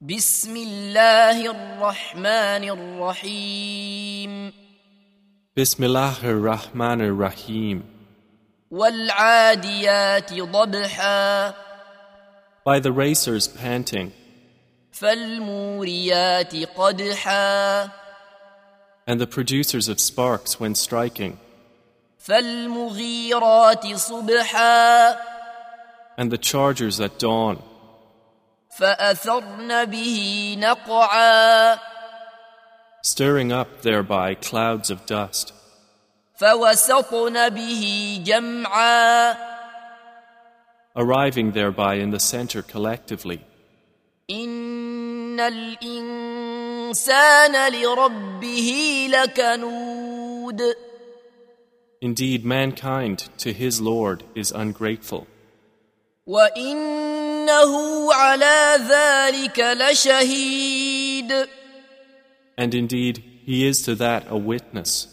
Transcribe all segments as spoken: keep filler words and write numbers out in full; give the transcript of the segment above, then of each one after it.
بسم الله الرحمن الرحيم Bismillahir Rahmanir Rahim. والعاديات ضبحا By the racers panting, فالموريات قدحا and the producers of sparks when striking, فالمغيرات صبحا and the chargers at dawn, فأثرن به نقعا stirring up thereby clouds of dust, فوسطن به جمعا arriving thereby in the center collectively. إن الإنسان لربه لكنود Indeed, mankind to his Lord is ungrateful, وإنه على ذلك لشهيد and indeed he is to that a witness,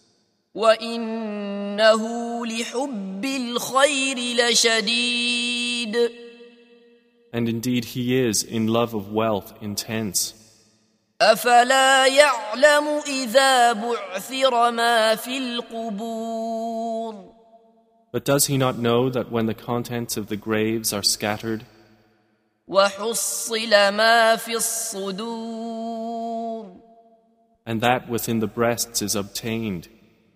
وإنه لحب الخير لشديد and indeed he is in love of wealth intense. أفلا يعلم إذا بعثر ما في القبور But does he not know that when the contents of the graves are scattered, وحصل ما في الصدور and that within the breasts is obtained,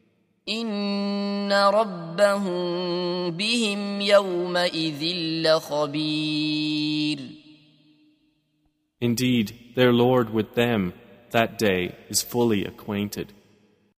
إن ربهم بهم يومئذ لخبير indeed their Lord with them that day is fully acquainted.